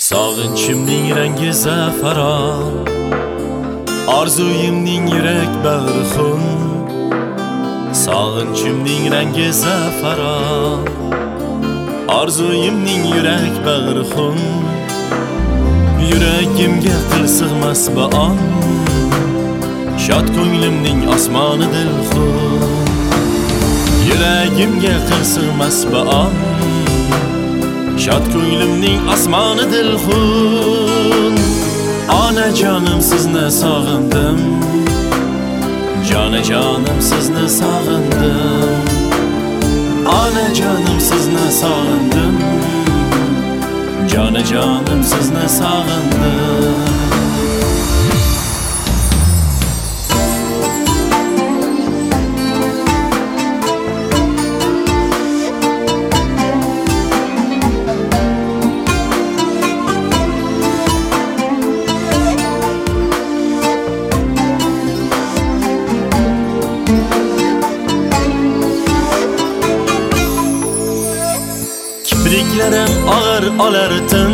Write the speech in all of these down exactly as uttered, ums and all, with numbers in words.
Sog'inchimning rangi zafaron, orzuyimning yurak bag'ri xun. Sog'inchimning rangi zafaron, orzuyimning yurak bag'ri xun. Yuragimga qil sig'mas baon, shod ko'nglimning osmoni dilxun. Yuragimga qil sig'mas baon, shod ko'nglimning osmoni dilxun. Onajonim sizni sog'indim, jonajonim sizni sog'indim. Onajonim sizni sog'indim, jonajonim sizni sog'indim. Kipriklarim ağır olartin,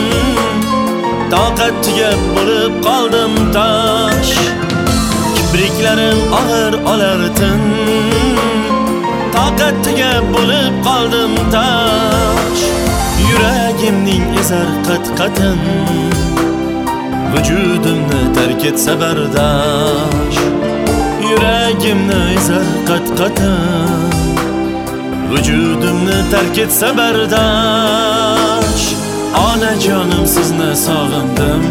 toqat tugab bo'lib qoldim tosh. Kipriklarim ağır olartin, toqat tugab bo'lib qoldim tosh. Yuragimning ezar qat-qatin, vujudimni tark etsa bardosh. Yuragimni ezar qat-qatin, vujudimni tark etsa bardosh. Onajonim sizni sog'indim,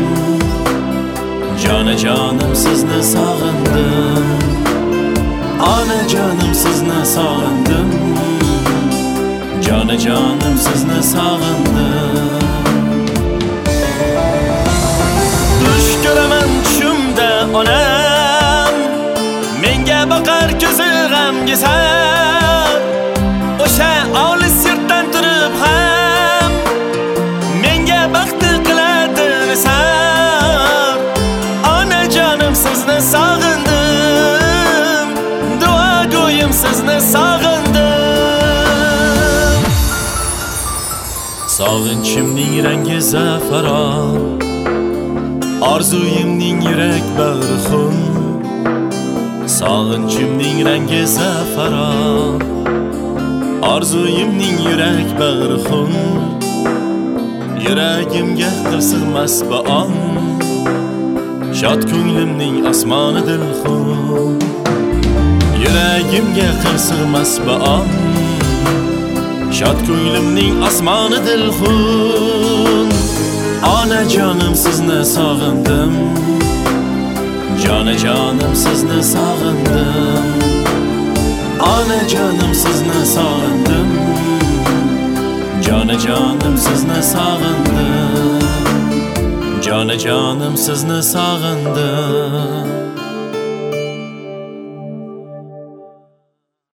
jonajonim sizni sog'indim. Onajonim sizni sog'indim, jonajonim sizni sog'indim. Tush ko'raman tushimda onam, menga boqar ko'zi g'amgizar. O'sha olis yurtdan turib ham menga baxtli qiladi nisar. Onajonim sizni sog'indim, duogo'yim sizni sog'indim. Sog'inchimning rangi zafaron, orzuyimning yurak bag'ri xun. Sog'inchimning rangi zafaron, orzuyimning yurak bag'ri xun. Yuragimga qil sig'mas baon, shod ko'nglimning osmoni dilxun. Yuragimga qil sig'mas baon, shod ko'nglimning osmoni dilxun. Onajonim sizni sog'indim, jonajonim sizni sog'indim. Onajonim sizni sog'indim, jonajonim sizni sog'indim. Jonajonim sizni sog'indim.